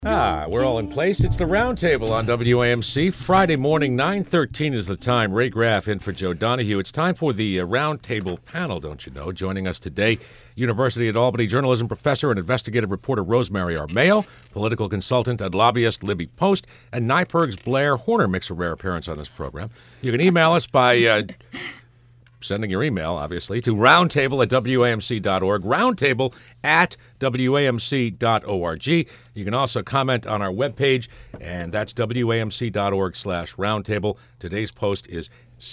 We're all in place. It's the Roundtable on WAMC. Friday morning, 9:13 is the time. Ray Graff in for Joe Donahue. It's time for the Roundtable panel, don't you know? Joining us today, University at Albany journalism professor and investigative reporter Rosemary Armao, political consultant and lobbyist Libby Post, and NYPIRG's Blair Horner makes a rare appearance on this program. You can email us by sending your email, obviously, to roundtable@wamc.org, roundtable@wamc.org. You can also comment on our webpage, and that's wamc.org/roundtable. Today's post is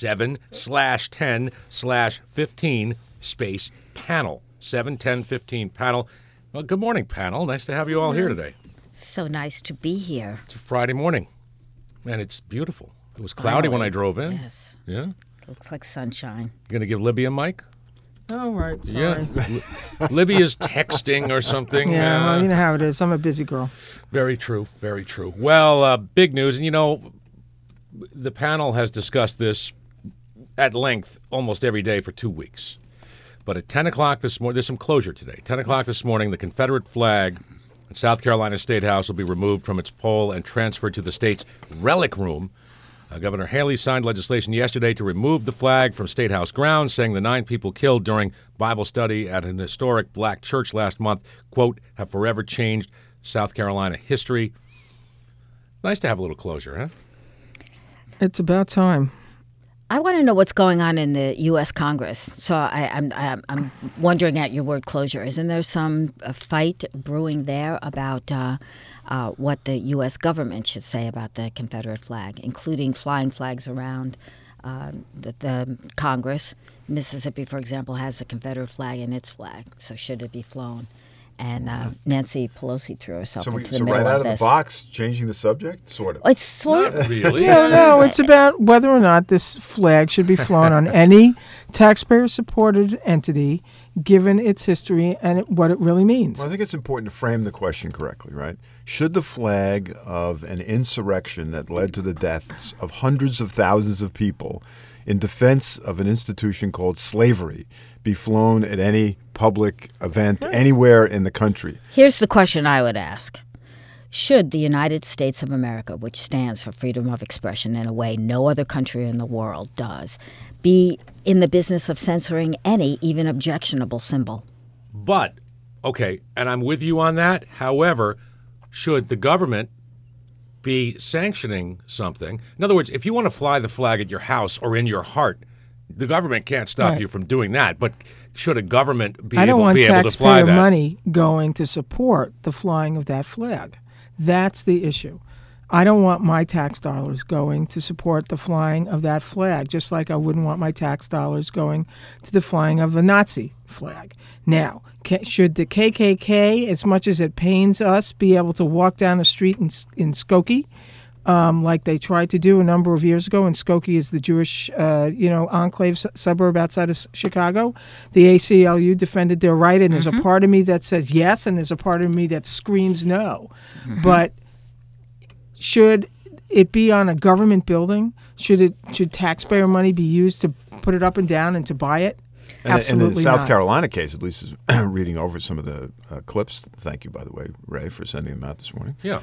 7/10/15 space panel. 7/10/15 panel. Well, good morning, panel. Nice to have you all here today. So nice to be here. It's a Friday morning, and it's beautiful. It was cloudy when I drove in. Yes. Yeah? Looks like sunshine. You going to give Libby a mic? Oh, right. Sorry. Yeah. Libby is texting or something. Yeah, well, you know how it is. I'm a busy girl. Very true. Very true. Well, big news. And, you know, the panel has discussed this at length almost every day for 2 weeks. But at 10 o'clock this morning, there's some closure today. 10 o'clock this morning, the Confederate flag at South Carolina State House will be removed from its pole and transferred to the state's relic room. Governor Haley signed legislation yesterday to remove the flag from State House grounds, saying the 9 people killed during Bible study at an historic black church last month, quote, have forever changed South Carolina history. Nice to have a little closure, huh? It's about time. I want to know what's going on in the U.S. Congress. So I'm wondering at your word closure. Isn't there some fight brewing there about what the U.S. government should say about the Confederate flag, including flying flags around the Congress? Mississippi, for example, has the Confederate flag in its flag. So should it be flown? And Nancy Pelosi threw herself into the middle right out of of this. the box, changing the subject, sort of. It's sort Not really. No, it's about whether or not this flag should be flown on any taxpayer-supported entity, given its history and what it really means. Well, I think it's important to frame the question correctly, right? Should the flag of an insurrection that led to the deaths of hundreds of thousands of people in defense of an institution called slavery be flown at any public event anywhere in the country? Here's the question I would ask. Should the United States of America, which stands for freedom of expression in a way no other country in the world does, be in the business of censoring any, even objectionable symbol? But, okay, and I'm with you on that. However, should the government be sanctioning something? In other words, if you want to fly the flag at your house or in your heart, the government can't stop you from doing that. But should a government be able to fly that? I don't want taxpayer money going to support the flying of that flag. That's the issue. I don't want my tax dollars going to support the flying of that flag, just like I wouldn't want my tax dollars going to the flying of a Nazi flag. Now, should the KKK, as much as it pains us, be able to walk down the street in Skokie, like they tried to do a number of years ago? And Skokie is the Jewish, enclave suburb outside of Chicago. The ACLU defended their right, and there's a part of me that says yes, and there's a part of me that screams no. But should it be on a government building? Should taxpayer money be used to put it up and down and to buy it? Absolutely in the South not. Carolina case, at least, is reading over some of the clips. Thank you, by the way, Ray, for sending them out this morning. Yeah.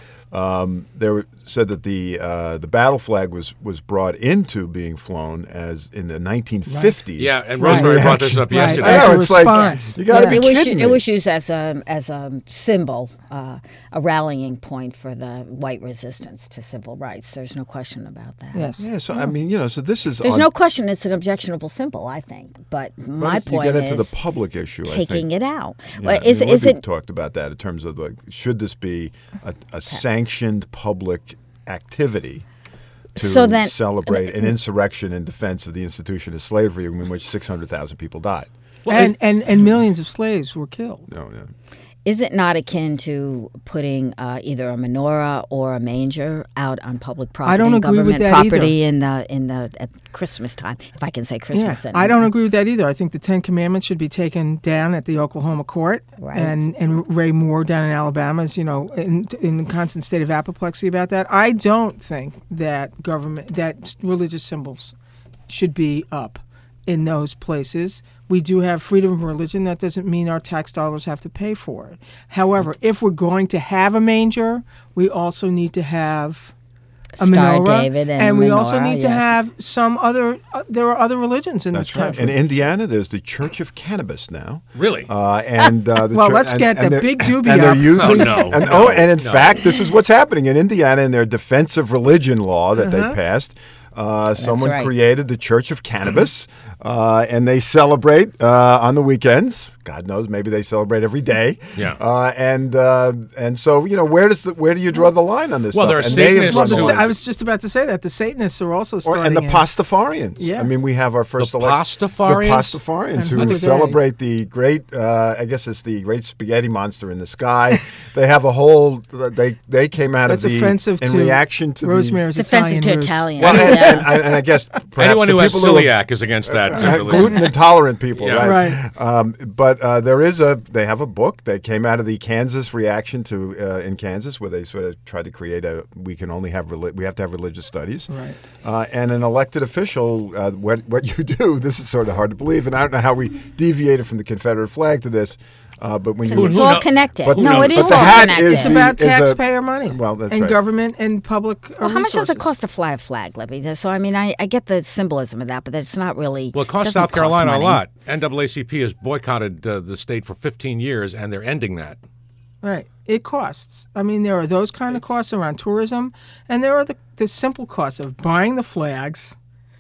Said that the battle flag was brought into being flown as in the 1950s. Yeah, and Rosemary brought this up yesterday. I know, As a it's like, response. you got to be kidding me. It was used as a symbol, a rallying point for the white resistance to civil rights. There's no question about that. Yes. Yeah, so I mean, so this is There's no question it's an objectionable symbol, I think. But my point you get into is the public issue, taking it out. Yeah, Well, is Libby it talked about that in terms of should this be a sanctioned public activity to celebrate an insurrection in defense of the institution of slavery in which 600,000 people died? Well, and millions of slaves were killed. No. Is it not akin to putting either a menorah or a manger out on public property? I don't agree with that property at Christmas time, if I can say Christmas. Yeah, I don't agree with that either. I think the Ten Commandments should be taken down at the Oklahoma court, right. and Ray Moore down in Alabama is, in constant state of apoplexy about that. I don't think that religious symbols should be up. in those places. We do have freedom of religion. That doesn't mean our tax dollars have to pay for it. However, if we're going to have a manger, we also need to have a Star menorah, David and we menorah, also need to yes. have some other. There are other religions in That's this right. country. In Indiana, there's the Church of Cannabis now. Really? And the Well, chur- let's and- get and the they're- big doobie and they're up. using, No, and, no, and in no. fact, this is what's happening in Indiana in their defense of religion law that they passed. Someone right. created the Church of Cannabis, and they celebrate on the weekends. God knows, maybe they celebrate every day. Yeah. And so where do you draw the line on this? Well, stuff? there are And they have Satanists drawn the who- line. I was just about to say that the Satanists are also starting. And the in- Pastafarians. Yeah. I mean, we have our first The elect- Pastafarians? The Pastafarians And who who are they? celebrate the great, I guess it's the great spaghetti monster in the sky. They have a whole, they came out That's of the, offensive in to reaction to Rosemary's It's offensive Italian to roots. Italian. Well, yeah. and I guess perhaps Anyone the who has people who celiac is against that. gluten intolerant people, Yeah. right? But they have a book that came out of the Kansas reaction to in Kansas, where they sort of tried to create we have to have religious studies, Right. and an elected official. What you do, this is sort of hard to believe, and I don't know how we deviated from the Confederate flag to this. But when you It's all connected. But- No, it but is the all hat connected. is It's about is a- taxpayer money. Well, that's and right. government and public Well, how much does it resources. cost to fly a flag, Libby? So, I mean, I get the symbolism of that, but it's not really. Well, it costs doesn't South Carolina cost a money. lot. NAACP has boycotted the state for 15 years, and they're ending that. Right. It costs. I mean, there are those kind of costs around tourism, and there are the simple costs of buying the flags,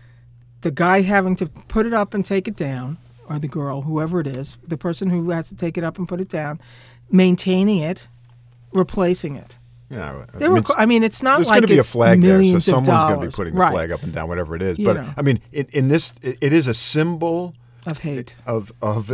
the guy having to put it up and take it down, or the girl, whoever it is, the person who has to take it up and put it down, maintaining it, replacing it. Yeah, There were, I mean, it's not there's like going to be a it's flag there, so millions of someone's going to be dollars. putting the Right. flag up and down, whatever it is. You But know. I mean, in this, it is a symbol Of hate. of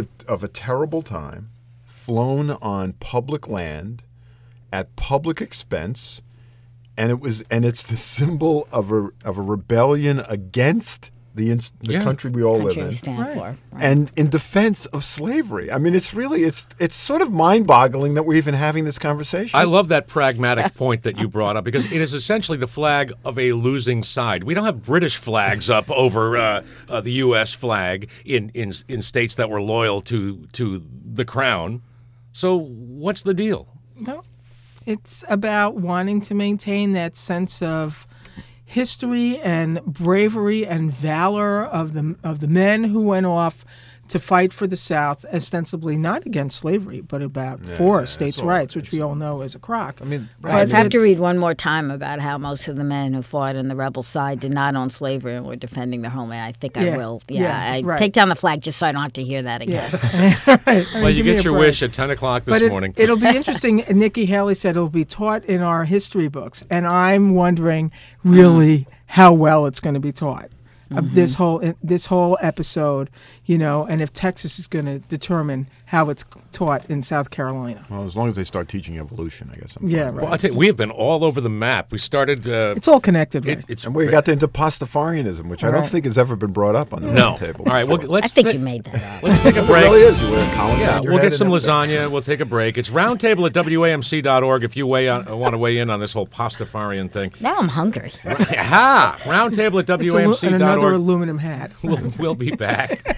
a terrible time, flown on public land, at public expense, and it's the symbol of a rebellion against the Yeah. country we all live Country in, to stand Right. for. Right. and in defense of slavery. I mean, it's really it's sort of mind-boggling that we're even having this conversation. I love that pragmatic point that you brought up because it is essentially the flag of a losing side. We don't have British flags up over the U.S. flag in states that were loyal to the crown. So what's the deal? No, it's about wanting to maintain that sense of history and bravery and valor of the men who went off to fight for the South, ostensibly not against slavery, but for states' rights, which we all know is a crock. I mean, Well, I have to it's- read one more time about how most of the men who fought on the rebel side did not own slavery and were defending their homeland. I think I Yeah, will. yeah, I right. take down the flag just so I don't have to hear that again. Yes. Right. I mean, Well, you give me get a your break. wish at 10 o'clock this But morning. it'll be interesting. Nikki Haley said it'll be taught in our history books, and I'm wondering really how well it's going to be taught. This whole episode, and if Texas is going to determine how it's taught in South Carolina. well, as long as they start teaching evolution, I guess. I'm Yeah, fine with right. Well, I tell you, we have been all over the map. We started. It's all connected. Right? It's And we got into Pastafarianism, which I don't Right. think has ever been brought up on the no. table. All right, well, before. let's I think ta- you made that up. let's take a It break. really is. You wear a collar Yeah, around your we'll head get some and everything. lasagna. We'll take a break. It's roundtable at WAMC.org if you want to weigh in on this whole Pastafarian thing. Now I'm hungry. Aha! Roundtable at It's and another WAMC.org. aluminum hat. We'll be back.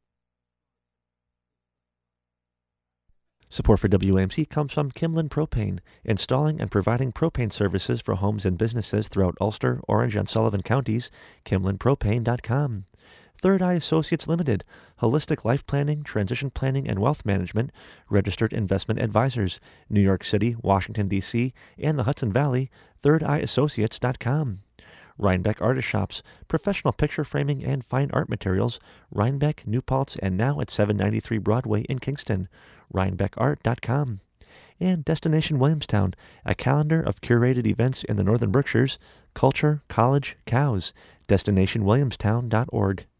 Support for WAMC comes from Kimlin Propane, installing and providing propane services for homes and businesses throughout Ulster, Orange, and Sullivan counties. KimlinPropane.com. Third Eye Associates Limited, holistic life planning, transition planning, and wealth management, registered investment advisors, New York City, Washington, D.C., and the Hudson Valley, thirdeyeassociates.com. Rhinebeck Artist Shops, professional picture framing and fine art materials, Rhinebeck, New Paltz, and now at 793 Broadway in Kingston, rhinebeckart.com. And Destination Williamstown, a calendar of curated events in the Northern Berkshires, culture, college, cows, destinationwilliamstown.org.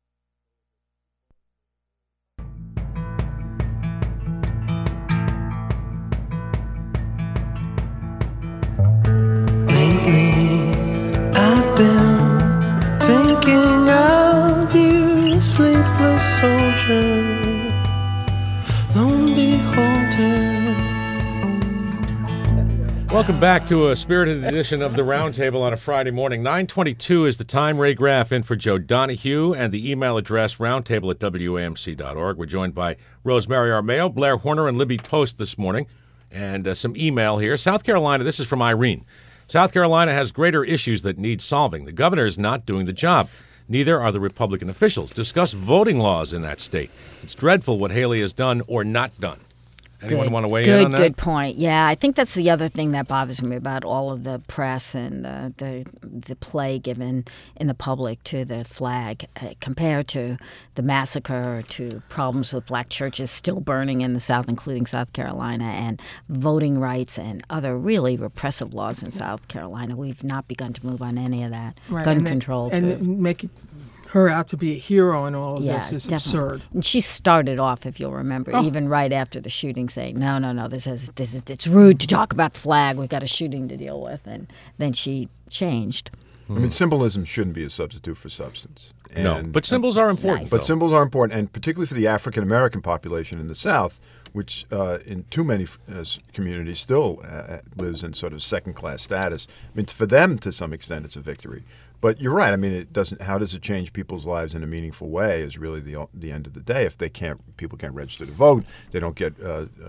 Lately, I've been thinking of you, sleepless soldier, lone beholder. Welcome back to a spirited edition of the Roundtable on a Friday morning. 9:22 is the time. Ray Graff in for Joe Donahue, and the email address roundtable@wamc.org. We're joined by Rosemary Armao, Blair Horner, and Libby Post this morning. And some email here. South Carolina, this is from Irene. South Carolina has greater issues that need solving. The governor is not doing the job. Neither are the Republican officials. Discuss voting laws in that state. It's dreadful what Haley has done or not done. Anyone want to weigh in on that? Good point. Yeah, I think that's the other thing that bothers me about all of the press and the play given in the public to the flag compared to the massacre, to problems with black churches still burning in the South, including South Carolina, and voting rights and other really repressive laws in South Carolina. We've not begun to move on any of that. Right. Gun control. And make her out to be a hero in all of this is definitely absurd. And she started off, if you'll remember, even right after the shooting, saying, "No, this is it's rude to talk about the flag. We've got a shooting to deal with." And then she changed. I mean, symbolism shouldn't be a substitute for substance. No, but symbols are important. But symbols are important, and particularly for the African American population in the South, which in too many communities still lives in sort of second-class status. I mean, for them, to some extent, it's a victory. But you're right. I mean, it doesn't. How does it change people's lives in a meaningful way? Is really the end of the day. If people can't register to vote, they don't get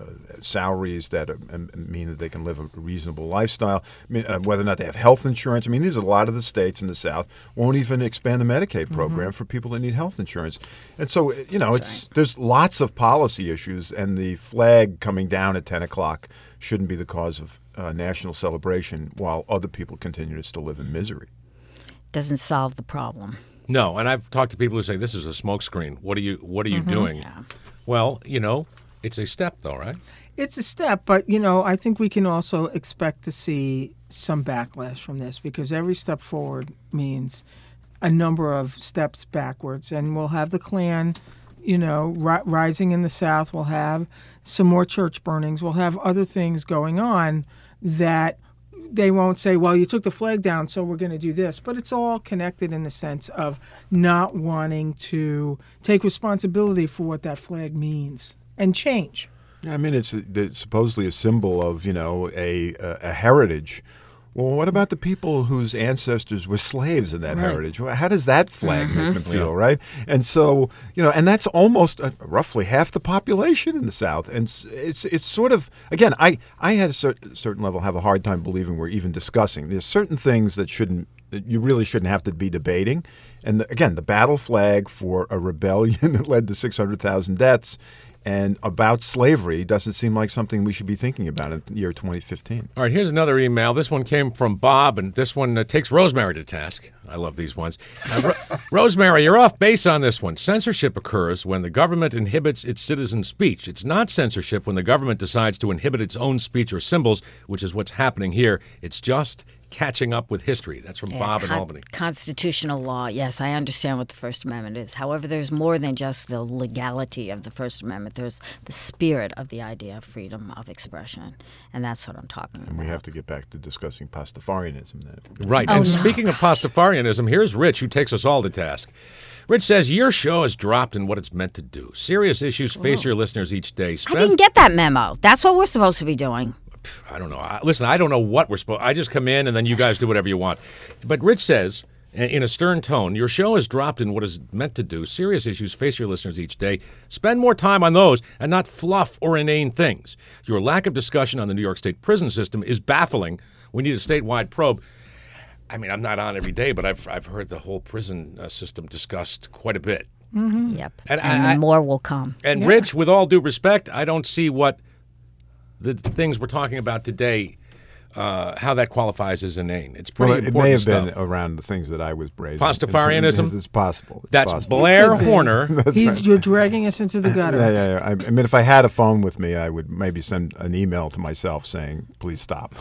salaries that mean that they can live a reasonable lifestyle. I mean, whether or not they have health insurance. I mean, there's a lot of the states in the South won't even expand the Medicaid program for people that need health insurance. And so, there's lots of policy issues, and the flag coming down at 10 o'clock shouldn't be the cause of national celebration while other people continue to still live in misery. Doesn't solve the problem. No, and I've talked to people who say this is a smokescreen. What are you doing? Yeah. Well, it's a step, though, right? It's a step, but, I think we can also expect to see some backlash from this, because every step forward means a number of steps backwards. And we'll have the Klan, rising in the South. We'll have some more church burnings. We'll have other things going on that they won't say, well, you took the flag down, so we're going to do this. But it's all connected in the sense of not wanting to take responsibility for what that flag means and change. Yeah, I mean, it's supposedly a symbol of, a heritage. Well, what about the people whose ancestors were slaves in that heritage? How does that flag make them feel, right? And so, and that's almost roughly half the population in the South. And it's sort of, again, I had a certain level have a hard time believing we're even discussing. There's certain things that you really shouldn't have to be debating. And again, the battle flag for a rebellion that led to 600,000 deaths and about slavery doesn't seem like something we should be thinking about in the year 2015. All right, here's another email. This one came from Bob, and this one takes Rosemary to task. I love these ones. Rosemary, you're off base on this one. Censorship occurs when the government inhibits its citizens' speech. It's not censorship when the government decides to inhibit its own speech or symbols, which is what's happening here. It's just catching up with history. That's from Bob in Albany. Constitutional law, yes, I understand what the First Amendment is. However, there's more than just the legality of the First Amendment. There's the spirit of the idea of freedom of expression, and that's what I'm talking about. And we have to get back to discussing Pastafarianism then. Right, speaking of Pastafarianism, here's Rich, who takes us all to task. Rich says, your show has dropped in what it's meant to do. Serious issues face your listeners each day. I didn't get that memo. That's what we're supposed to be doing. I don't know. Listen, I don't know what we're supposed. I just come in and then you guys do whatever you want. But Rich says, in a stern tone, your show has dropped in what is meant to do. Serious issues face your listeners each day. Spend more time on those and not fluff or inane things. Your lack of discussion on the New York State prison system is baffling. We need a statewide probe. I mean, I'm not on every day, but I've heard the whole prison system discussed quite a bit. Mm-hmm. Yep. And more will come. And Rich, with all due respect, I don't see what the things we're talking about today, how that qualifies as inane. It's pretty important. It may have stuff. been around the things that I was brazen. Pastafarianism? It's possible. That's possible. Blair Horner. You're dragging us into the gutter. Yeah. I mean, if I had a phone with me, I would maybe send an email to myself saying, please stop.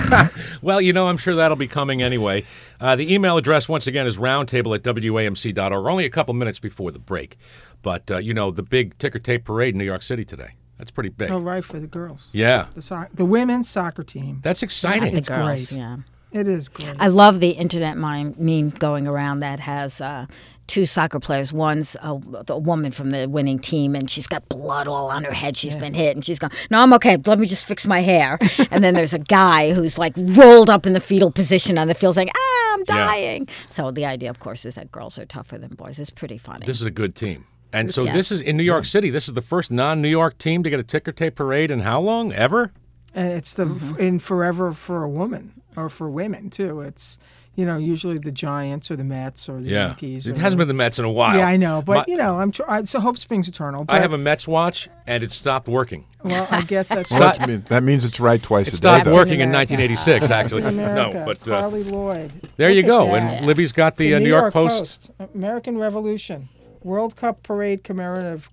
Well, I'm sure that'll be coming anyway. The email address, once again, is roundtable@wamc.org. Only a couple minutes before the break. But, the big ticker tape parade in New York City today. That's pretty big. Oh, right, for the girls. Yeah. The women's soccer team. That's exciting. The It's girls, great. yeah. It is great. I love the internet meme going around that has two soccer players. One's a woman from the winning team, and she's got blood all on her head. She's been hit, and she's going, "No, I'm okay. Let me just fix my hair." And then there's a guy who's like rolled up in the fetal position on the field, saying, I'm dying. So the idea, of course, is that girls are tougher than boys. It's pretty funny. This is a good team. And so Yes. this is in New York City. This is the first non-New York team to get a ticker tape parade in how long? Ever? And it's the in forever for a woman or for women too. It's usually the Giants or the Mets or the Yankees. It or hasn't been the Mets in a while. Yeah, I know, but My- so hope springs eternal. But, I have a Mets watch, and it stopped working. well, I guess that's Well, that means it's right twice It a day. stopped though. working in America. 1986, actually. America, No, but Carly Lloyd. there you Look go. at that. And Libby's got the New York Post. American Revolution, World Cup parade commemorative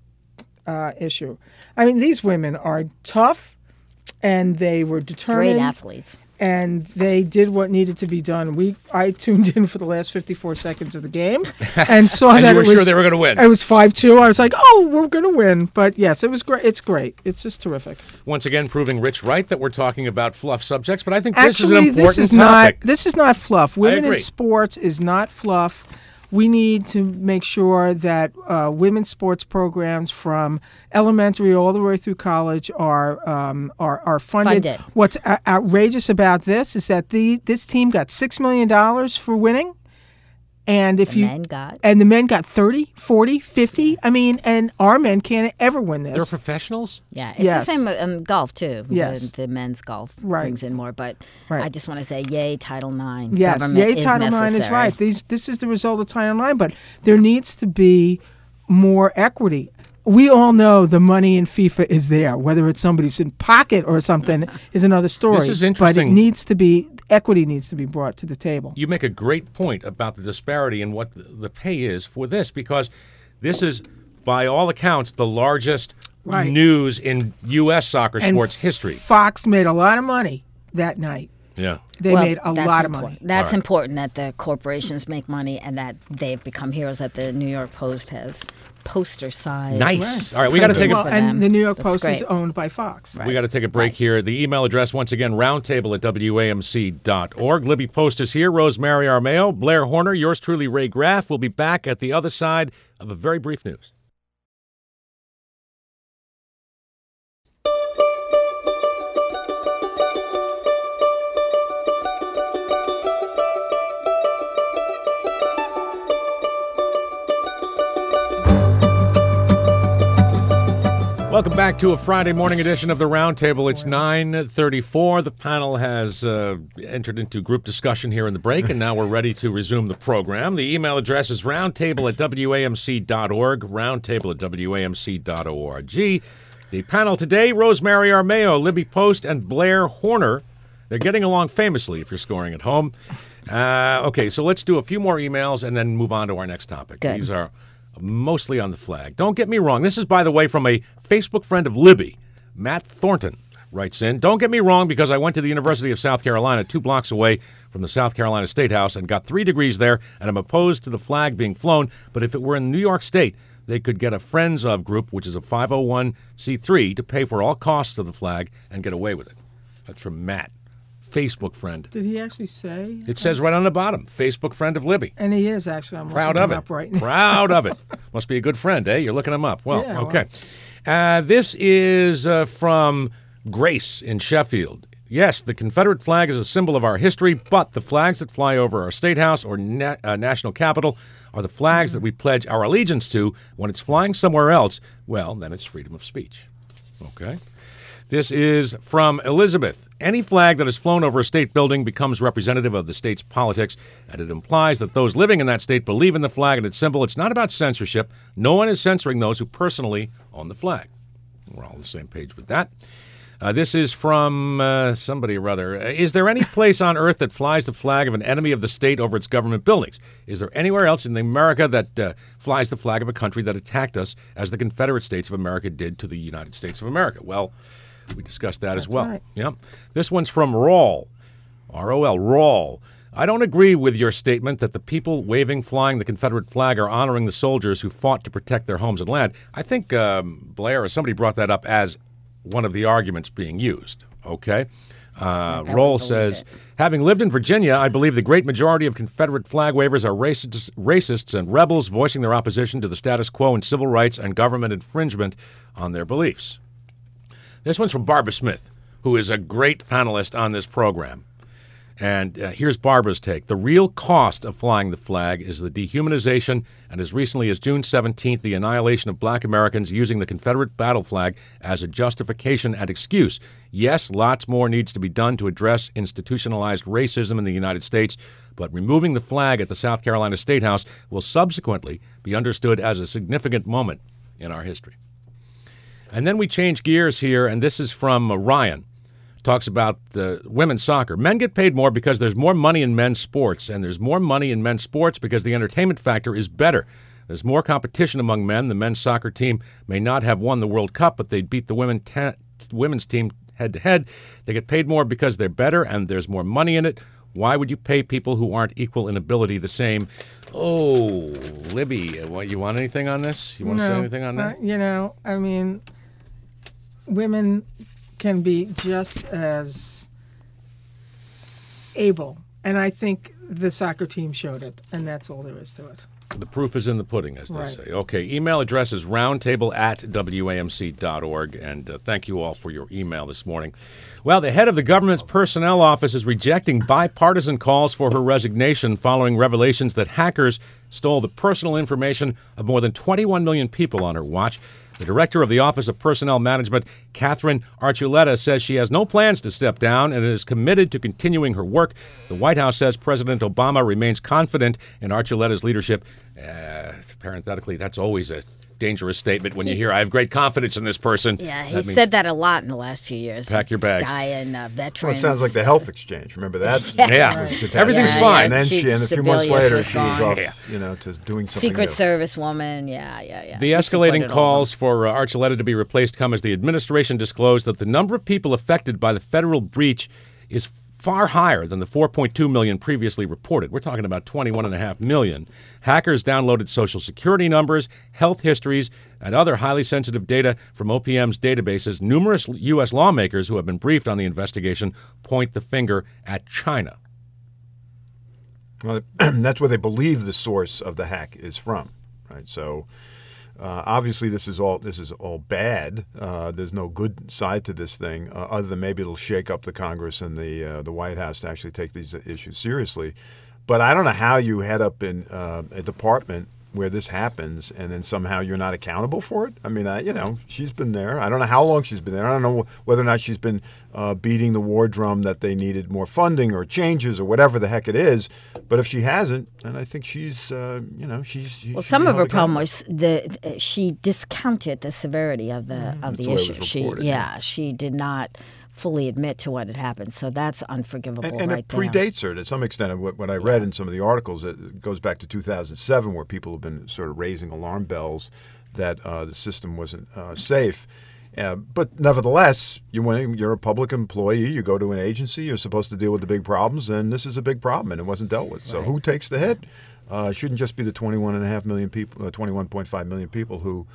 issue. I mean, these women are tough, and they were determined. Great athletes. And they did what needed to be done. I tuned in for the last 54 seconds of the game and saw And that you were it was sure they were going to win. It was 5-2. I was like, "Oh, we're going to win!" But yes, it was great. It's great. It's just terrific. Once again, proving Rich right that we're talking about fluff subjects, but I think this is an Actually, important this is topic. This is not fluff. Women in agree. sports is not fluff. We need to make sure that women's sports programs from elementary all the way through college are funded. Funded. What's outrageous about this is that this team got $6 million for winning, and if The men got. and the men got 30, 40, 50. I mean, and our men can't ever win this. They're professionals? Yeah, it's Yes. the same in golf, too. Yes. The men's golf Right. brings in more. But Right. I just want to say, yay, Title IX. Yes, Government yay, is Title IX is necessary. right. This is the result of Title IX, but there needs to be more equity. We all know the money in FIFA is there. Whether it's somebody's in pocket or something is another story. This is But interesting. it needs to be equity needs to be brought to the table. You make a great point about the disparity in what the pay is for this, because this is, by all accounts, the largest Right. news in U.S. soccer And sports history. Fox made a lot of money that night. Yeah. They Well, made a that's lot of important. money. That's All right. important that the corporations make money and that they've become heroes, that the New York Post has poster size. Nice. All right, we got to take Well, for and them. the New York That's Post is great. owned by Fox. We got to take a break here. The email address, once again, roundtable@wamc.org. Libby Post is here. Rosemary Armeo, Blair Horner, yours truly, Ray Graff. We'll be back at the other side of a very brief news. Welcome back to a Friday morning edition of the Roundtable. It's 9:34. The panel has entered into group discussion here in the break, and now we're ready to resume the program. The email address is roundtable@wamc.org, roundtable@wamc.org. The panel today, Rosemary Armeo, Libby Post, and Blair Horner. They're getting along famously if you're scoring at home. Okay, so let's do a few more emails and then move on to our next topic. Good. These are mostly on the flag. Don't get me wrong. This is, by the way, from a Facebook friend of Libby. Matt Thornton writes in, don't get me wrong, because I went to the University of South Carolina 2 blocks away from the South Carolina State House and got 3 degrees there, and I'm opposed to the flag being flown. But if it were in New York State, they could get a Friends of group, which is a 501c3, to pay for all costs of the flag and get away with it. That's from Matt, Facebook friend. Did he actually say? It says right on the bottom, Facebook friend of Libby. And he is actually. I'm Proud looking of him it. up right now. Proud of it. Must be a good friend, eh? You're looking him up. Well, Yeah, okay. This is from Grace in Sheffield. Yes, the Confederate flag is a symbol of our history, but the flags that fly over our state house or national capital are the flags that we pledge our allegiance to. When it's flying somewhere else, well, then it's freedom of speech. Okay. This is from Elizabeth. Any flag that is flown over a state building becomes representative of the state's politics, and it implies that those living in that state believe in the flag and its symbol. It's not about censorship. No one is censoring those who personally own the flag. We're all on the same page with that. This is from somebody or other. Is there any place on earth that flies the flag of an enemy of the state over its government buildings? Is there anywhere else in America that flies the flag of a country that attacked us as the Confederate States of America did to the United States of America? Well, we discussed that as well. right. Yep. This one's from Rawl, R-O-L, Rawl. I don't agree with your statement that the people waving, flying the Confederate flag are honoring the soldiers who fought to protect their homes and land. I think Blair or somebody brought that up as one of the arguments being used. Okay. Roll says, having lived in Virginia, I believe the great majority of Confederate flag wavers are racists and rebels voicing their opposition to the status quo and civil rights and government infringement on their beliefs. This one's from Barbara Smith, who is a great panelist on this program. And here's Barbara's take. The real cost of flying the flag is the dehumanization and, as recently as June 17th, the annihilation of black Americans using the Confederate battle flag as a justification and excuse. Yes, lots more needs to be done to address institutionalized racism in the United States, but removing the flag at the South Carolina State House will subsequently be understood as a significant moment in our history. And then we change gears here, and this is from Ryan. Talks about women's soccer. Men get paid more because there's more money in men's sports, and there's more money in men's sports because the entertainment factor is better. There's more competition among men. The men's soccer team may not have won the World Cup, but they'd beat the women's team head-to-head. They get paid more because they're better, and there's more money in it. Why would you pay people who aren't equal in ability the same? Oh, Libby, you want anything on this? You want to say anything on that? I mean, women can be just as able, and I think the soccer team showed it, and that's all there is to it. The proof is in the pudding, as they Right. say. Okay, email address is roundtable@wamc.org, and thank you all for your email this morning. Well, the head of the government's personnel office is rejecting bipartisan calls for her resignation following revelations that hackers stole the personal information of more than 21 million people on her watch. The director of the Office of Personnel Management, Catherine Archuleta, says she has no plans to step down and is committed to continuing her work. The White House says President Obama remains confident in Archuleta's leadership. Parenthetically, that's always a dangerous statement when you hear, I have great confidence in this person. Yeah, he That means said that a lot in the last few years. Pack your bags. Guy and veterans. Well, it sounds like the health exchange. Remember that? Yeah. It was catastrophe. Everything's fine. And then a few months Sebelius later, was she was gone. off, to doing something Secret new. Service woman. Yeah. The She escalating supported all calls for Archuleta to be replaced come as the administration disclosed that the number of people affected by the federal breach is far higher than the 4.2 million previously reported. We're talking about 21.5 million. Hackers downloaded Social Security numbers, health histories, and other highly sensitive data from OPM's databases. Numerous U.S. lawmakers who have been briefed on the investigation point the finger at China. Well, that's where they believe the source of the hack is from, right? So obviously this is all bad. There's no good side to this thing, other than maybe it'll shake up the Congress and the White House to actually take these issues seriously. But I don't know how you head up in a department where this happens and then somehow you're not accountable for it. I mean, she's been there. I don't know how long she's been there. I don't know whether or not she's been beating the war drum that they needed more funding or changes or whatever the heck it is. But if she hasn't, then I think she's, she's. Well, some of her problem was she discounted the severity of the issue. She did not fully admit to what had happened. So that's unforgivable and right it predates her to some extent. What I read in some of the articles, it goes back to 2007 where people have been sort of raising alarm bells that the system wasn't safe. But nevertheless, you're a public employee, you go to an agency, you're supposed to deal with the big problems, and this is a big problem, and it wasn't dealt with. So who takes the hit? It shouldn't just be the 21.5 million people, 21.5 million people who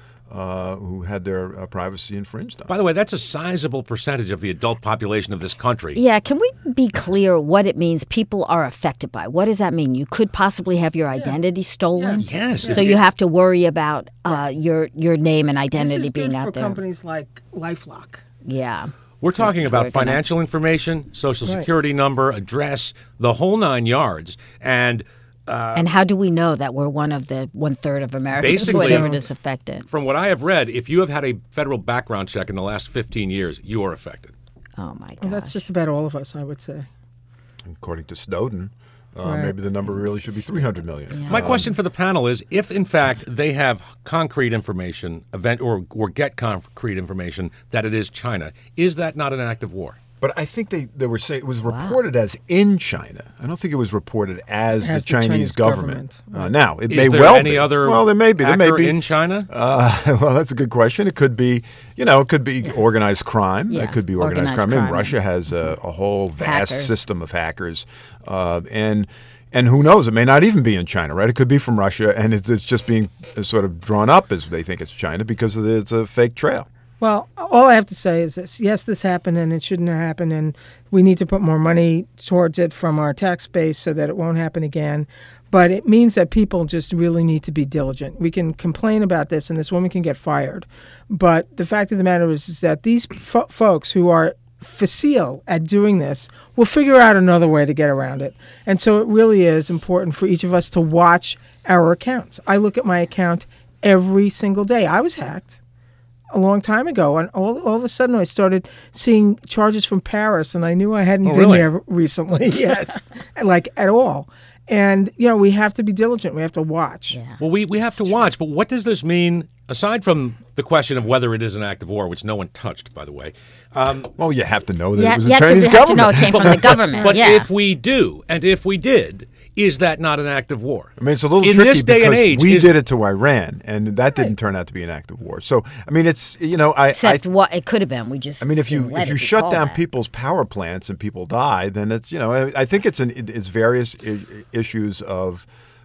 had their privacy infringed on. By the way, that's a sizable percentage of the adult population of this country. Yeah, can we be clear what it means people are affected by? What does that mean? You could possibly have your identity stolen? Yes. So you have to worry about your name and identity This is being good out for there. companies like LifeLock. Yeah. We're talking about We're gonna- financial information, social Right. security number, address, the whole 9 yards. And And how do we know that we're one of the 1/3 of Americans, Basically- whatever it is affected? from what I have read, if you have had a federal background check in the last 15 years, you are affected. Oh my gosh. Well, that's just about all of us, I would say. According to Snowden, Right. maybe the number really should be 300 million. Yeah. My question for the panel is, if in fact they have concrete information, or get concrete information that it is China, is that not an act of war? But I think they were saying it was reported as in China. I don't think it was reported as the Chinese government. Now, it may Is there well any be. other well, there may be. There may actor be in China? Well, that's a good question. It could be, it could be organized crime. Yeah, It could be organized crime. I mean, crime. Russia has a whole vast Hackers. system of hackers, and who knows? It may not even be in China, right? It could be from Russia, and it's just being sort of drawn up as they think it's China because it's a fake trail. Well, all I have to say is this. Yes, this happened, and it shouldn't have happened, and we need to put more money towards it from our tax base so that it won't happen again. But it means that people just really need to be diligent. We can complain about this, and this woman can get fired. But the fact of the matter is that these folks who are facile at doing this will figure out another way to get around it. And so it really is important for each of us to watch our accounts. I look at my account every single day. I was hacked a long time ago, and all of a sudden I started seeing charges from Paris, and I knew I hadn't been really? there recently. Yes, like at all. And, we have to be diligent. We have to watch. Yeah. Well, we have to watch, but what does this mean, aside from the question of whether it is an act of war, which no one touched, by the way? Well, you have to know that Yeah, it was you the have Chinese to know government. it came from the government. But yeah. if we do, and if we did, is that not an act of war? I mean, it's a little in tricky this day because and age, we did it to Iran, and that didn't turn out to be an act of war. So, I mean, it's Except what it could have been. We just. I mean, if you didn't let it be shut called down that. people's power plants and people die, then it's I think it's various issues of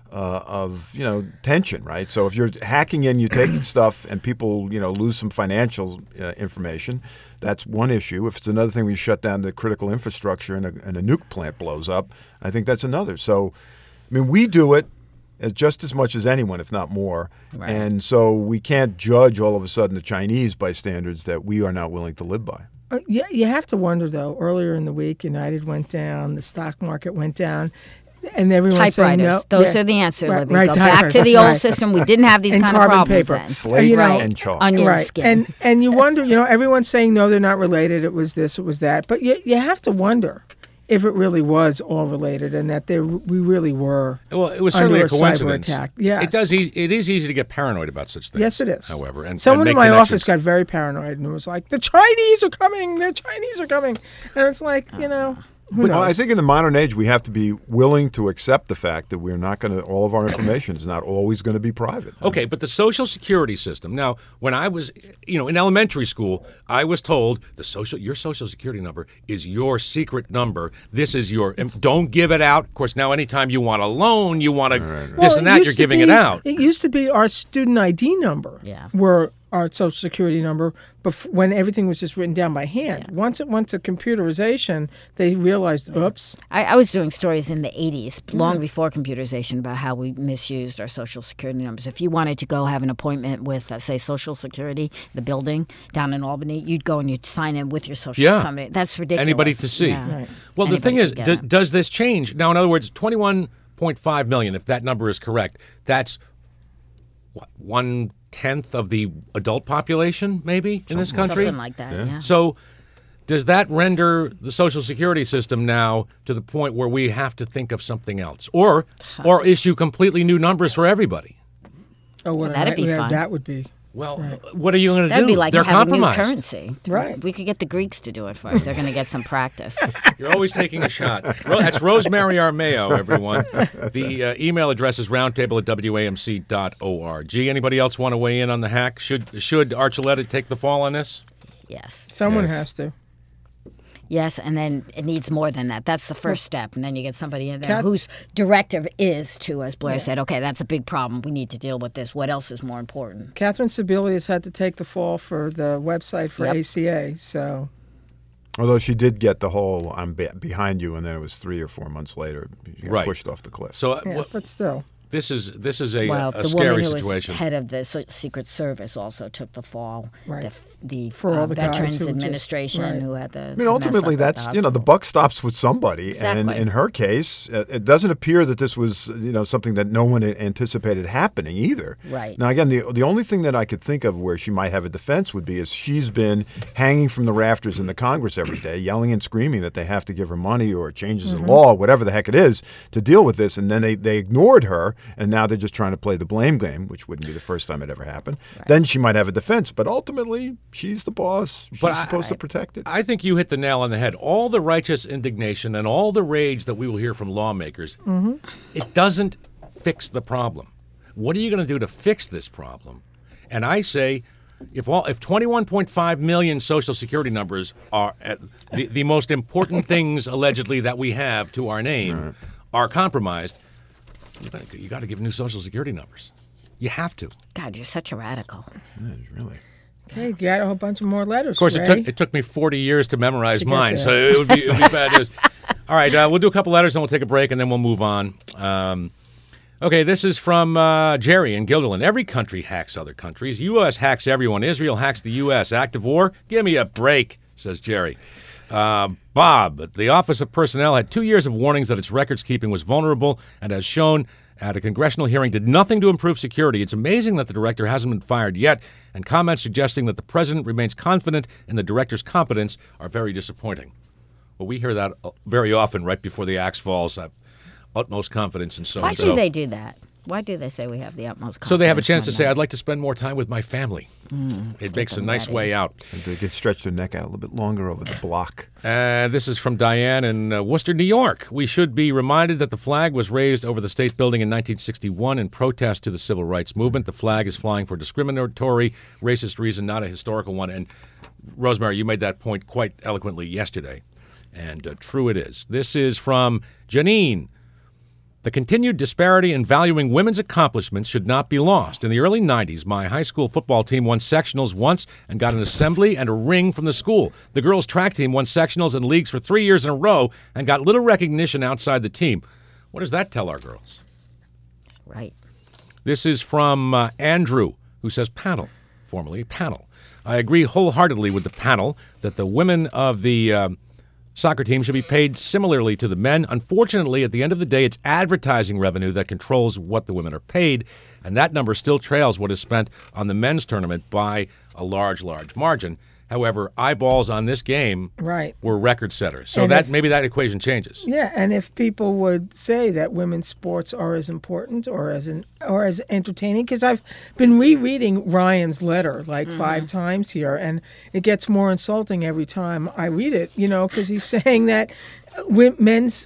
tension, right? So if you're hacking in, you take stuff and people lose some financial information. That's one issue. If it's another thing, when you shut down the critical infrastructure and a nuke plant blows up, I think that's another. So, I mean, we do it just as much as anyone, if not more. Right. And so we can't judge all of a sudden the Chinese by standards that we are not willing to live by. Yeah, you have to wonder, though. Earlier in the week, United went down, the stock market went down, and everyone's saying Typewriters. no. Those yeah. are the answer, Right, Libby. right, Go back to typewriters, the old right. system. We didn't have these And kind of carbon problems paper. then. Slates know, and chalk. Onion Right, skin. and you wonder, everyone's saying no, they're not related. It was this, it was that, but you have to wonder if it really was all related and that we really were. Well, it was certainly under a coincidence. cyber attack. Yes. It is easy to get paranoid about such things. Yes, it is. However, and someone and in make my connections. office got very paranoid and was like, "The Chinese are coming! The Chinese are coming!" And it's like, who knows? Well, I think in the modern age, we have to be willing to accept the fact that we're not going to, all of our information is not always going to be private. Okay, but the Social Security system. Now, when I was, in elementary school, I was told your Social Security number is your secret number. This is don't give it out. Of course, now anytime you want a loan, you want this and that, it you're used to giving be- it out. It used to be our student ID number. Yeah. Were our Social Security number, when everything was just written down by hand. Yeah. Once it went to computerization, they realized, oops. I was doing stories in the 80s, long before computerization, about how we misused our Social Security numbers. If you wanted to go have an appointment with, say, Social Security, the building down in Albany, you'd go and you'd sign in with your Social Yeah. Security. That's ridiculous. Anybody to see. Yeah. Right. Well, the thing Anybody is, could get it. does this change? Now, in other words, 21.5 million, if that number is correct, that's what, 1/10 of the adult population, maybe, in this country? Something like that, yeah. So does that render the Social Security system now to the point where we have to think of something else or issue completely new numbers for everybody? Oh, what a that'd be nightmare fun. that would be. Well, what are you going to do? That'd be like They're having new compromised. currency. Right. We could get the Greeks to do it for us. They're going to get some practice. You're always taking a shot. That's Rosemary Armeo, everyone. The email address is roundtable@wamc.org. Anybody else want to weigh in on the hack? Should Archuleta take the fall on this? Yes. Someone Yes. has to. Yes, and then it needs more than that. That's the first step. And then you get somebody in there Kat- whose directive is to, as Blair said, okay, that's a big problem. We need to deal with this. What else is more important? Catherine Sebelius had to take the fall for the website for Yep. ACA, so... Although she did get the whole "I'm behind you," and then it was 3 or 4 months later, she got Right. pushed off the cliff. So Yeah, but still. this is Well, a the scary woman who situation. was head of the Secret Service also took the fall. Right. The For all the guys Veterans who just- Administration right. who had the. I mean, ultimately, that's the buck stops with somebody, and Exactly. in her case, it doesn't appear that this was something that no one anticipated happening either. Right. Now, again, the only thing that I could think of where she might have a defense would be is she's been hanging from the rafters in the Congress every day, yelling and screaming that they have to give her money or changes in law, whatever the heck it is, to deal with this, and then they ignored her, and now they're just trying to play the blame game, which wouldn't be the first time it ever happened. Then she might have a defense, but ultimately, she's the boss. She's But supposed to protect it. I think you hit the nail on the head. All the righteous indignation and all the rage that we will hear from lawmakers, it doesn't fix the problem. What are you going to do to fix this problem? And I say, if 21.5 million Social Security numbers are the most important things allegedly that we have to our name are compromised, you got to give new Social Security numbers. You have to. God, you're such a radical. Yeah, really. Okay, you got a whole bunch of more letters. Of course, it took me 40 years to memorize mine, so it would be bad news. All right, we'll do a couple letters, and we'll take a break, and then we'll move on. Okay, this is from Jerry in Guilderland. Every country hacks other countries. U.S. hacks everyone. Israel hacks the U.S. Act of war? Give me a break, says Jerry. Bob, the Office of Personnel had 2 years of warnings that its records keeping was vulnerable and, as shown at a congressional hearing, did nothing to improve security. It's amazing that the director hasn't been fired yet, and comments suggesting that the president remains confident in the director's competence are very disappointing. Well, we hear that very often right before the axe falls. Utmost confidence in so-and-so. Why do they do that? Why do they say we have the utmost confidence? So they have a chance to say, I'd like to spend more time with my family. It makes a nice way out. And they can stretch their neck out a little bit longer over the block. This is from Diane in Worcester, New York. We should be reminded that the flag was raised over the state building in 1961 in protest to the civil rights movement. The flag is flying for a discriminatory, racist reason, not a historical one. And, Rosemary, you made that point quite eloquently yesterday. And true it is. This is from Janine. The continued disparity in valuing women's accomplishments should not be lost. In the early 90s, my high school football team won sectionals once and got an assembly and a ring from the school. The girls' track team won sectionals and leagues for 3 years in a row and got little recognition outside the team. What does that tell our girls? Right. This is from Andrew, who says panel, formerly panel. I agree wholeheartedly with the panel that the women of the soccer team should be paid similarly to the men. Unfortunately, at the end of the day, it's advertising revenue that controls what the women are paid, and that number still trails what is spent on the men's tournament by a large, large margin. However, eyeballs on this game were record setters. So maybe that equation changes. Yeah, and if people would say that women's sports are as important or as entertaining, because I've been rereading Ryan's letter like 5 times here, and it gets more insulting every time I read it. Because he's saying that men's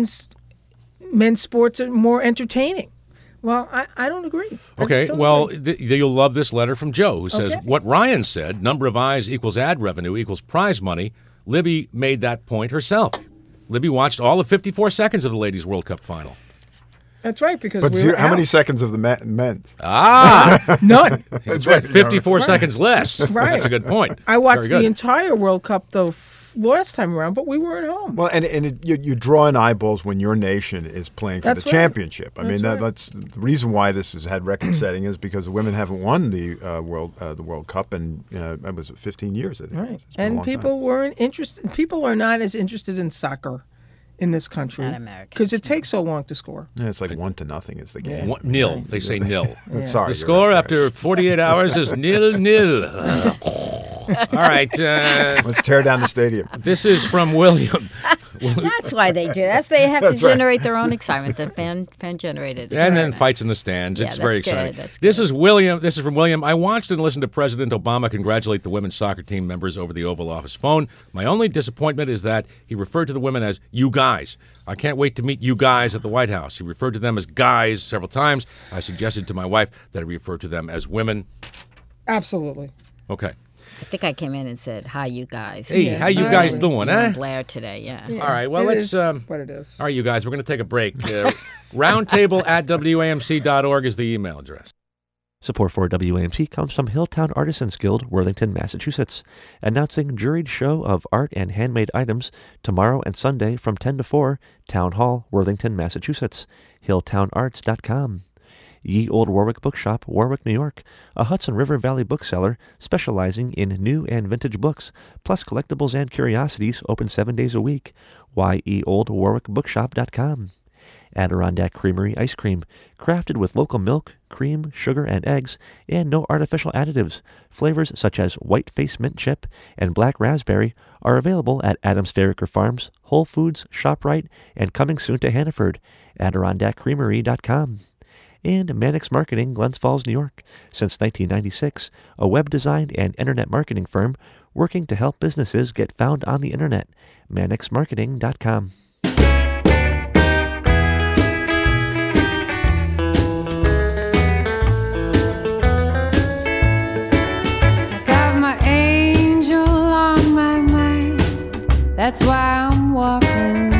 sports are more entertaining. Well, I don't agree. Okay, well, you'll love this letter from Joe, who says, what Ryan said, number of eyes equals ad revenue equals prize money, Libby made that point herself. Libby watched all of 54 seconds of the Ladies' World Cup final. That's right, because how many seconds of the men's? None. That's right, 54 seconds less. Right. That's a good point. I watched the entire World Cup, though, last time around, but we weren't home. Well, you draw in eyeballs when your nation is playing for the championship. I mean, that's the reason why this has had record setting is because the women haven't won the World Cup in it was 15 years, I think. Right, and people weren't interested. People are not as interested in soccer in this country, not Americans, because it takes so long to score. Yeah, it's like 1-0 is the game. Yeah. Nil. They say nil. Yeah. Sorry, the score after 48 hours is 0-0. All right. Let's tear down the stadium. This is from William. That's why they do. They have to generate their own excitement. The fan generated. And then fights in the stands. Yeah, it's very exciting. That's this is William. This is from William. I watched and listened to President Obama congratulate the women's soccer team members over the Oval Office phone. My only disappointment is that he referred to the women as you guys. I can't wait to meet you guys at the White House. He referred to them as guys several times. I suggested to my wife that I refer to them as women. Absolutely. Okay. I think I came in and said, hi, you guys. Hey, how you guys doing, eh? Blair today, yeah. All right, well, let's... what it is. All right, you guys, we're going to take a break. Roundtable@WAMC.org is the email address. Support for WAMC comes from Hilltown Artisans Guild, Worthington, Massachusetts, announcing juried show of art and handmade items tomorrow and Sunday from 10 to 4, Town Hall, Worthington, Massachusetts, hilltownarts.com. Ye Old Warwick Bookshop, Warwick, New York, a Hudson River Valley bookseller specializing in new and vintage books, plus collectibles and curiosities, open 7 days a week. yeoldwarwickbookshop.com. Adirondack Creamery Ice Cream, crafted with local milk, cream, sugar, and eggs, and no artificial additives. Flavors such as white face mint chip and black raspberry are available at Adams Fairacre Farms, Whole Foods, ShopRite, and coming soon to Hannaford. AdirondackCreamery.com. And Mannix Marketing, Glens Falls, New York. Since 1996, a web design and internet marketing firm working to help businesses get found on the internet. MannixMarketing.com. I got my angel on my mind. That's why I'm walking.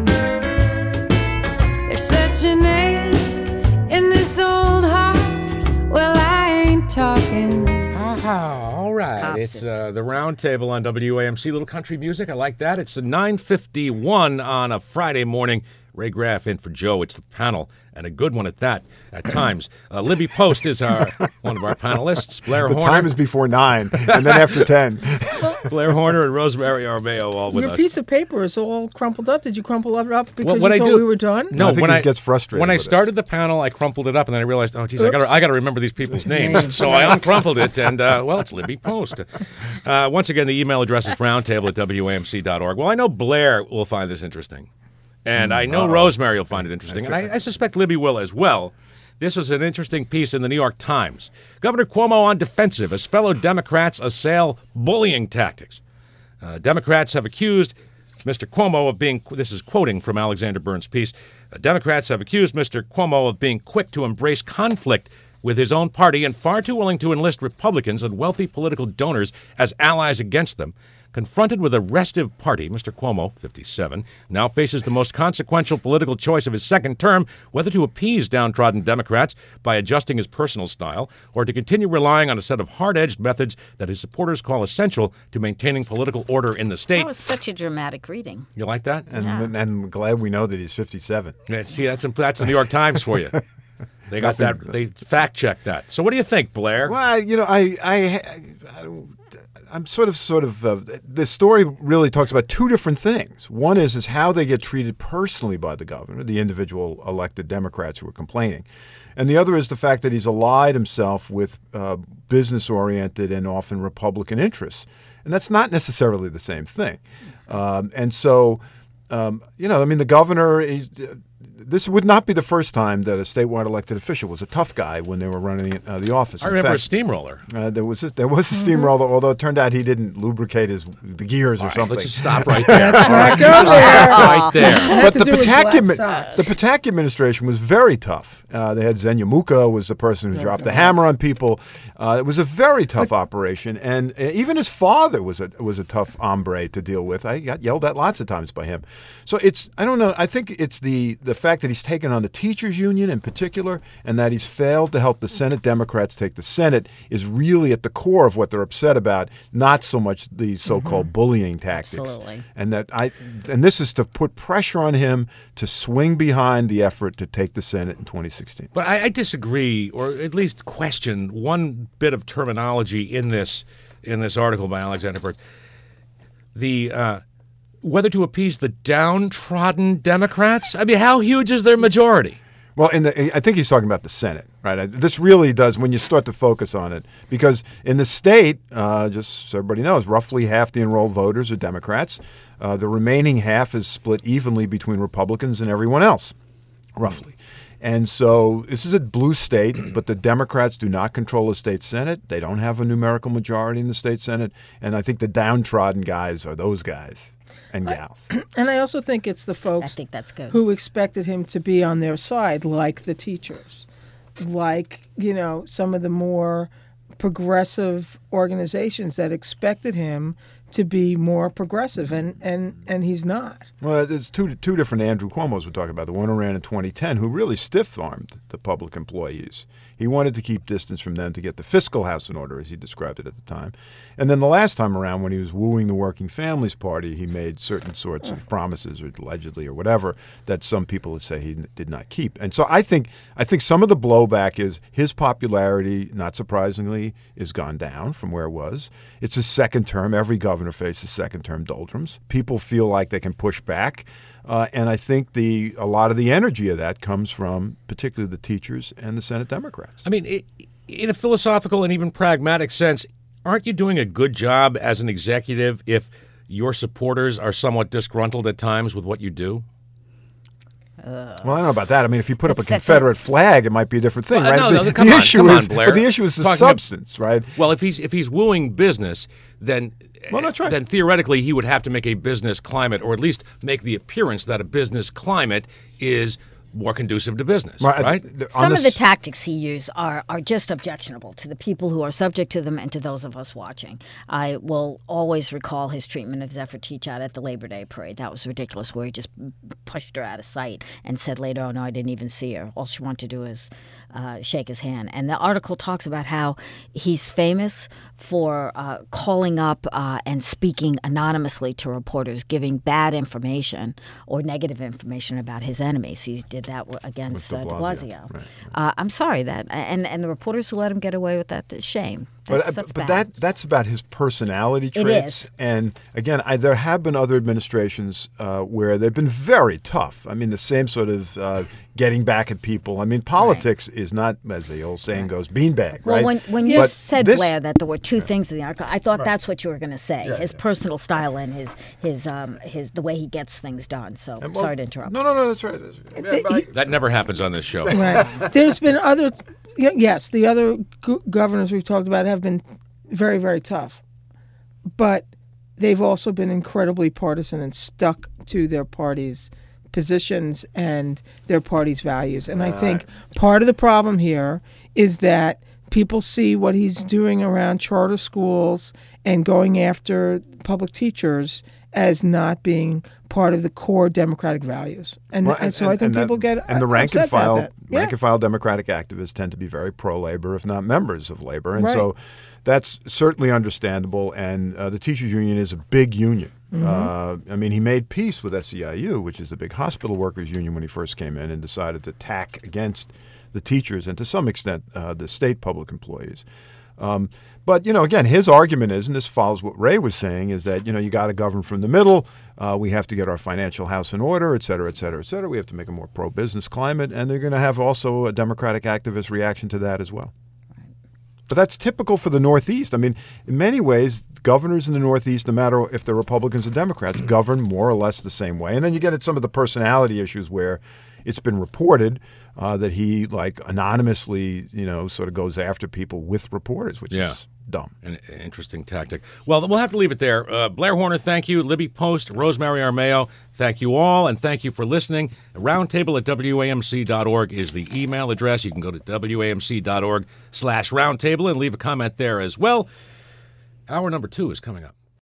There's such an ache in this old heart. Well, I ain't talking. All right. Cops. It's the round table on WAMC. Little country music. I like that. It's 9:51 on a Friday morning. Ray Graff in for Joe. It's the panel, and a good one at that at times. Libby Post is one of our panelists. Blair The Horner. time is before 9, and then after 10. Blair Horner and Rosemary Armeo all with Your us. piece of paper is all crumpled up. Did you crumple it up because what you I thought do- we were done? No, I think when he gets frustrated When I with started this. the panel, I crumpled it up, and then I realized, oh, geez, I Oops. got to remember these people's names. So I uncrumpled it, and well, it's Libby Post. Once again, the email address is roundtable@wamc.org. Well, I know Blair will find this interesting, and I know Rosemary will find it interesting, and I suspect Libby will as well. This was an interesting piece in the New York Times. Governor Cuomo on defensive as fellow Democrats assail bullying tactics. Democrats have accused Mr. Cuomo of being, this is quoting from Alexander Burns' piece, Democrats have accused Mr. Cuomo of being quick to embrace conflict with his own party and far too willing to enlist Republicans and wealthy political donors as allies against them. Confronted with a restive party, Mr. Cuomo, 57, now faces the most consequential political choice of his second term, whether to appease downtrodden Democrats by adjusting his personal style or to continue relying on a set of hard-edged methods that his supporters call essential to maintaining political order in the state. That was such a dramatic reading. You like that? And I'm glad we know that he's 57. Yeah, see, that's the New York Times for you. They got that. They fact-checked that. So what do you think, Blair? Well, I'm sort of. The story really talks about two different things. One is how they get treated personally by the governor, the individual elected Democrats who are complaining, and the other is the fact that he's allied himself with business-oriented and often Republican interests, and that's not necessarily the same thing. And so, the governor. This would not be the first time that a statewide elected official was a tough guy when they were running the office. I remember a steamroller. There was a steamroller, although it turned out he didn't lubricate the gears or something. Let's just stop right there. Go there. Right there. But to the do with Pataki, black socks. the Pataki administration was very tough. They had Xenia Muka was the person who dropped the hammer on people. It was a very tough operation, and even his father was a tough hombre to deal with. I got yelled at lots of times by him. So I don't know. I think it's the fact that he's taken on the teachers union in particular, and that he's failed to help the Senate Democrats take the Senate is really at the core of what they're upset about. Not so much the so-called bullying tactics. Absolutely. And this is to put pressure on him to swing behind the effort to take the Senate in 2016. But I disagree, or at least question one bit of terminology in this article by Alexander Burns. Whether to appease the downtrodden Democrats. I mean, how huge is their majority? Well, I think he's talking about the Senate, right? This really does, when you start to focus on it, because in the state, just so everybody knows, roughly half the enrolled voters are Democrats. The remaining half is split evenly between Republicans and everyone else, roughly. And so this is a blue state, but the Democrats do not control the state Senate. They don't have a numerical majority in the state Senate. And I think the downtrodden guys are those guys and gals. And I also think it's the I folks think that's good. who expected him to be on their side, like the teachers, like, some of the more progressive organizations that expected him to be more progressive, and he's not. Well, there's two different Andrew Cuomos we're talking about. The one who ran in 2010 who really stiff-armed the public employees. He wanted to keep distance from them to get the fiscal house in order, as he described it at the time. And then the last time around, when he was wooing the Working Families Party, he made certain sorts of promises, or allegedly, or whatever, that some people would say he did not keep. And so I think some of the blowback is his popularity, not surprisingly, is gone down from where it was. It's his second term. Every governor faces second-term doldrums. People feel like they can push back. And I think a lot of the energy of that comes from particularly the teachers and the Senate Democrats. I mean, in a philosophical and even pragmatic sense, aren't you doing a good job as an executive if your supporters are somewhat disgruntled at times with what you do? Well, I don't know about that. I mean, if you put up a That's Confederate flag, it might be a different thing, right? No, come on, Blair. But the issue is the Talking substance, right? Well, if he's wooing business, then that's right. Then theoretically he would have to make a business climate, or at least make the appearance that a business climate is more conducive to business, Right. right? Some of the tactics he used are just objectionable to the people who are subject to them and to those of us watching. I will always recall his treatment of Zephyr Teachout at the Labor Day parade. That was ridiculous, where he just pushed her out of sight and said later, "Oh no, I didn't even see her. All she wanted to do is shake his hand." And the article talks about how he's famous for calling up and speaking anonymously to reporters, giving bad information or negative information about his enemies. He did that against With de de Blasio. Blasio. I'm sorry that, and the reporters who let him get away with that, it's shame. That's bad. That's about his personality It traits. is. And again, there have been other administrations where they've been very tough. I mean, the same sort of getting back at people. I mean, politics is not, as the old saying goes, beanbag, Well, right? when you But said, this- Blair, that there were two things in the article, I thought that's what you were going to say. His personal style and his the way he gets things done. So well, sorry to interrupt. No, that's right. Yeah, but That never happens on this show. Right. There's been other, yes, the other governors we've talked about have been very, very tough. But they've also been incredibly partisan and stuck to their party's positions and their party's values. And I think part of the problem here is that people see what he's doing around charter schools and going after public teachers as not being part of the core democratic values. And so I think people get and the rank and upset about file that. Yeah. rank and file Democratic activists tend to be very pro-labor, if not members of labor, and Right. so that's certainly understandable. And the teachers union is a big union. I mean, he made peace with SEIU, which is the big hospital workers union, when he first came in, and decided to tack against the teachers and to some extent the state public employees. But, again, his argument is, and this follows what Ray was saying, is that, you got to govern from the middle. We have to get our financial house in order, et cetera, et cetera, et cetera. We have to make a more pro-business climate. And they're going to have also a Democratic activist reaction to that as well. But that's typical for the Northeast. I mean, in many ways, governors in the Northeast, no matter if they're Republicans or Democrats, govern more or less the same way. And then you get at some of the personality issues where it's been reported that he, anonymously, sort of goes after people with reporters, which is dumb. An interesting tactic. Well, we'll have to leave it there. Blair Horner, thank you. Libby Post, Rosemary Armeo, thank you all, and thank you for listening. Roundtable at WAMC.org is the email address. You can go to WAMC.org/roundtable and leave a comment there as well. Hour number 2 is coming up.